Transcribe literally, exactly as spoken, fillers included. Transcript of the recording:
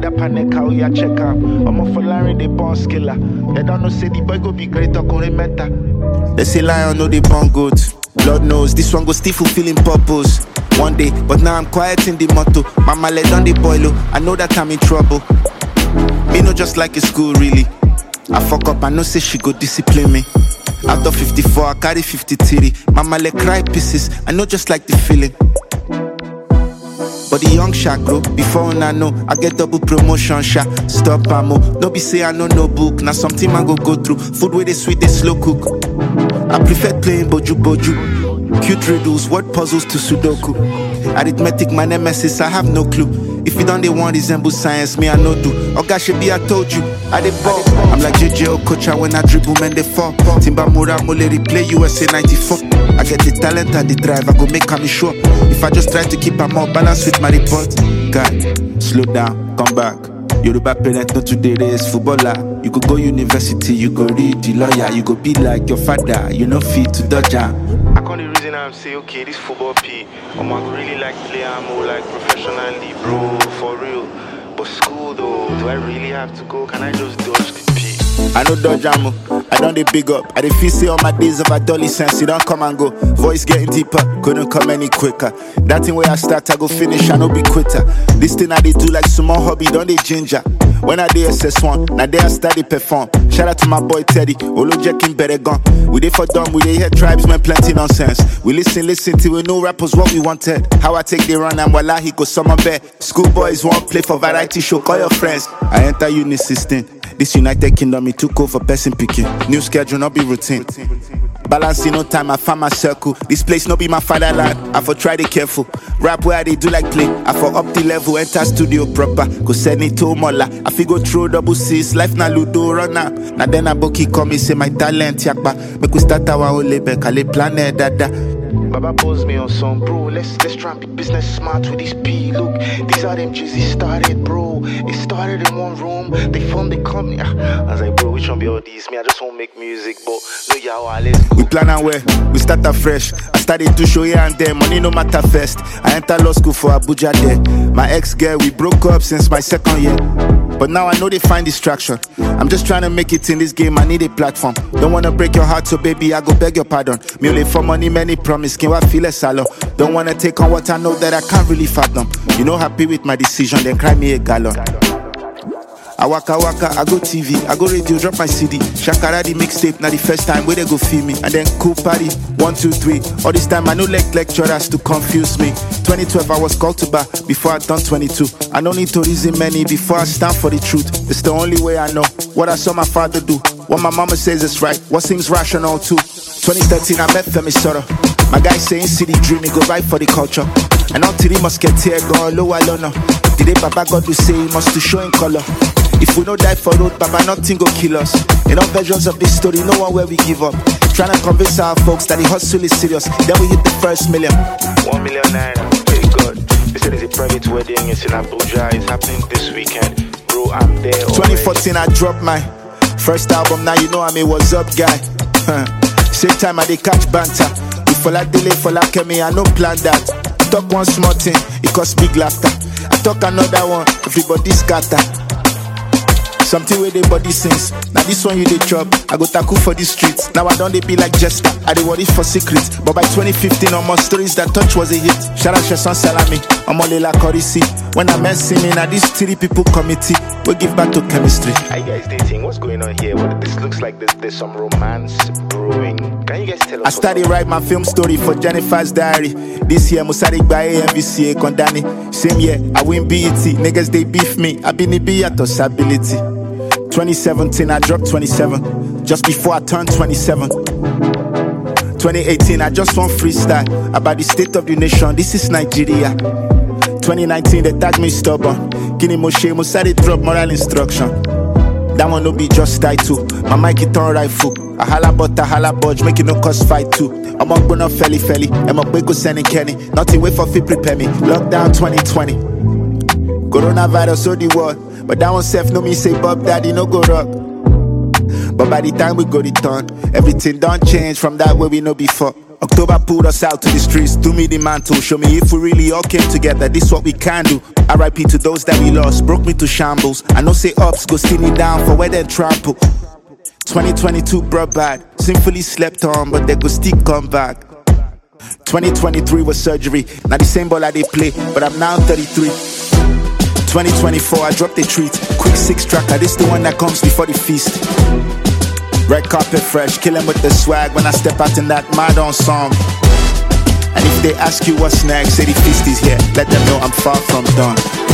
that panic how ya check out. I'm off for Larry, they born skiller. They don't know say the boy go be great or go meta. They say lion know they born good. Lord knows this one go still fulfilling purpose one day, but now I'm quiet in the motto. Mama let on the boil, I know that I'm in trouble. Me no just like a school really. I fuck up, I know say she go discipline me. Out of fifty-four, I carry fifty-three. Mama let cry pieces, I know just like the feeling. But the young shark grow, before I know, I get double promotion sha. Stop ammo, no be say I know no book. Now something I go go through, food where they sweet, they slow cook. I prefer playing boju boju, cute riddles, word puzzles to sudoku. Arithmetic, my nemesis, I have no clue. If you don't they want resemble science, me I no do. Oga Shebi, I told you, I dey ball. I'm like J J Okocha when I dribble, man they fall. Timba Mura Mole replay U S A ninety-four. I get the talent and the drive, I go make me sure. If I just try to keep a more balance with my report. God, slow down, come back. Yoruba parent, not today race footballer. You go go university, you go read the lawyer. You go be like your father, you know fit to dodge am. I can't the reason I'm say okay, this football P. I'm really like play I'm more like professionally, bro, for real. But school though, do I really have to go? Can I just dodge the P? I know dodge am, I don't dey big up. I dey feel say all my days of adolescence, it don't come and go. Voice getting deeper, couldn't come any quicker. That thing where I start, I go finish, I no be quitter. This thing I dey do like small hobby, don't dey ginger. When I dey S S one, now there I study perform. Shout out to my boy Teddy, Olo Jekin Beregon. We dey for dumb, we dey hear tribes, man, plenty nonsense. We listen, listen till we know rappers what we wanted. How I take the run and voila, he go summer bear. Schoolboys won't play for variety show, call your friends. I enter uni sixteen. This United Kingdom, it took over person picking. New schedule, not be routine. Balancing no time, I find my circle. This place no be my fatherland. I for try to careful. Rap where they do like play. I for up the level, enter studio proper. Go send it to Mola. I fi go through double C's. Life na ludo runner. Now then I book come me say my talent yakba. Make we start our whole label. Kale planet dada. Baba pose me on some bro. Let's let's try and be business smart with this P. Look, these are them Jizzy started, bro. It started in one room. They formed the company. I was like, bro, which one be all these? Me, I just won't make music, but no, yeah, let's go. We plan and where we start afresh. I started to show here and there. Money no matter first. I enter law school for Abuja there. My ex-girl, we broke up since my second year. But now I know they find distraction. I'm just trying to make it in this game, I need a platform. Don't wanna break your heart, so baby, I go beg your pardon. Me only for money, many promise, can I feel a salon? Don't wanna take on what I know that I can't really fathom. You know, happy with my decision, then cry me a gallon. I waka waka, I go T V, I go radio, drop my C D. Shakara the mixtape, now the first time where they go feel me. And then cool party, one, two, three. All this time I no like lecturers to confuse me. twenty twelve I was called to bar before I done twenty-two. I don't need to reason many before I stand for the truth. It's the only way I know what I saw my father do. What my mama says is right, what seems rational too. twenty thirteen I met Femi Soto. My guy saying city dream, he go right for the culture. And until he must get here, go low alone. Today Baba God will say he must to show in color. If we no die for road, Baba, nothing go kill us. In all versions of this story, no one where we give up. Trying to convince our folks that the hustle is serious. Then we hit the first million. One million naira, very good. They said it's a private wedding, it's in Abuja, it's happening this weekend. Bro, I'm there. twenty fourteen, I dropped my first album, now you know I'm a what's up guy. Same time I dey catch banter. If for like delay, for like me, I no plan that. Talk one small thing, it costs big laughter. I talk another one, everybody scatter. Something where they body sings. Now this one you dey chop, I go tackle for the streets. Now I don't they be like Jester, I dey worry for secrets. But by twenty fifteen, almost stories that touch was a hit. Shout out Sheson Salami, I'm all la Corisi. When I met me, now this three people committee, we give back to chemistry. Are you guys dating? What's going on here? What this looks like there's, there's some romance brewing. Can you guys tell us? I started write my film story for Jennifer's Diary. This year, Musarik by A M V C A Kondani. Same year, I win B E T. Niggas they beef me. I been be at ability. twenty seventeen, I dropped twenty-seven. Just before I turned twenty-seven. twenty eighteen, I just won freestyle about the state of the nation. This is Nigeria. twenty nineteen, they tag me stubborn. Kini Moshe, Musari drop moral instruction. That one no be just title. My mic it on rifle. I holla but I holla budge, make it no cost fight too. I'm on gonna felly felly. I'm a quick sending Kenny. Nothing wait for fit prepare me. Lockdown twenty twenty. Coronavirus, so the world. But that one self no me say Bob Daddy no go rock. But by the time we go return, everything don't change from that way we know before. October pulled us out to the streets, do me the mantle. Show me if we really all came together, this what we can do. R I P to those that we lost, broke me to shambles. I know say ups go skinny down for where they trample. twenty twenty-two brought bad, sinfully slept on, but they go still come back. twenty twenty-three was surgery, now the same ball I they play, but I'm now thirty-three. twenty twenty-four I dropped a treat, quick six tracker, this the one that comes before the feast. Red carpet fresh, killing with the swag when I step out in that mad ensemble. And if they ask you what's next, say the feast is here, let them know I'm far from done.